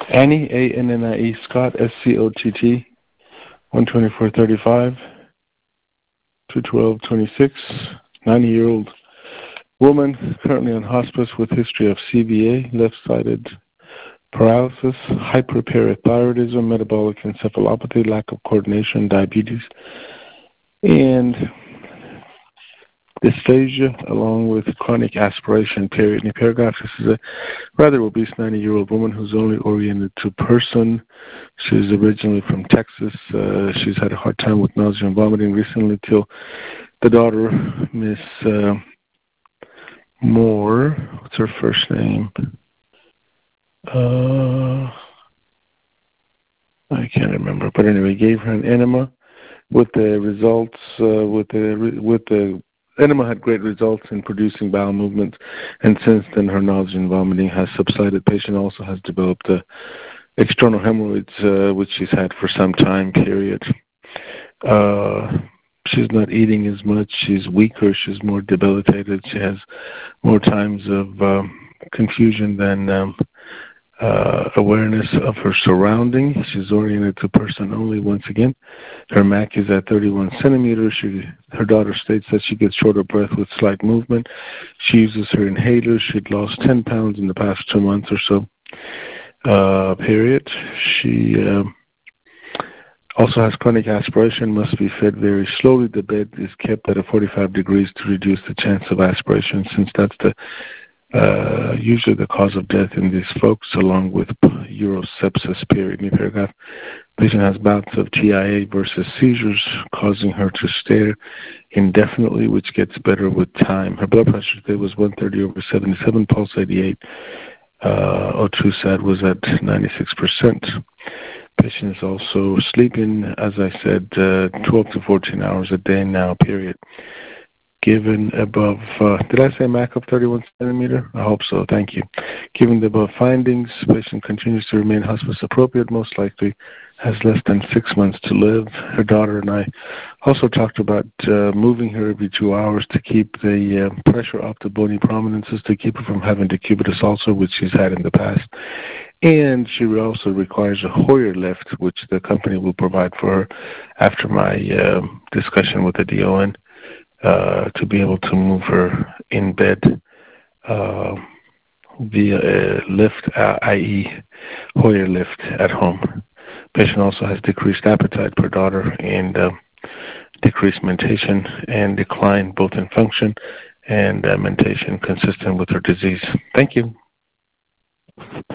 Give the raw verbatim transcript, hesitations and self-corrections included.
Annie, A N N I E, Scott, S C O T T, one twenty-four thirty-five, two twelve twenty-six, ninety-year-old woman currently on hospice with history of C V A, left-sided paralysis, hyperparathyroidism, metabolic encephalopathy, lack of coordination, diabetes, and dysphagia, along with chronic aspiration, period. In the paragraph, this is a rather obese ninety-year-old woman who's only oriented to person. She's originally from Texas. Uh, she's had a hard time with nausea and vomiting recently till the daughter, Miss uh, Moore, what's her first name? Uh, I can't remember, but anyway, gave her an enema with the results, uh, with the with the enema had great results in producing bowel movements, and since then her nausea and vomiting has subsided. Patient also has developed uh, external hemorrhoids, uh, which she's had for some time period. Uh, she's not eating as much. She's weaker. She's more debilitated. She has more times of um, confusion than um, uh, awareness of her surroundings. She's oriented to person only once again. Her M A C is at thirty-one centimeters. She, her daughter states that she gets shorter breath with slight movement. She uses her inhaler. She'd lost ten pounds in the past two months or so, uh, period. She uh, also has chronic aspiration, must be fed very slowly. The bed is kept at a forty-five degrees to reduce the chance of aspiration, since that's the uh, usually the cause of death in these folks, along with urosepsis, period. In the paragraph, patient has bouts of T I A versus seizures, causing her to stare indefinitely, which gets better with time. Her blood pressure today was one thirty over seventy-seven, pulse eighty-eight. Uh, O two sat was at ninety-six percent. Patient is also sleeping, as I said, uh, twelve to fourteen hours a day now, period. Given above, uh, did I say M A C of thirty-one centimeter? I hope so, thank you. Given the above findings, patient continues to remain hospice appropriate, most likely has less than six months to live. Her daughter and I also talked about uh, moving her every two hours to keep the uh, pressure off the bony prominences, to keep her from having decubitus ulcer, which she's had in the past. And she also requires a Hoyer lift, which the company will provide for her after my uh, discussion with the D O N. Uh, to be able to move her in bed uh, via a lift, uh, that is. Hoyer lift at home. Patient also has decreased appetite per daughter and uh, decreased mentation and decline both in function and uh, mentation consistent with her disease. Thank you.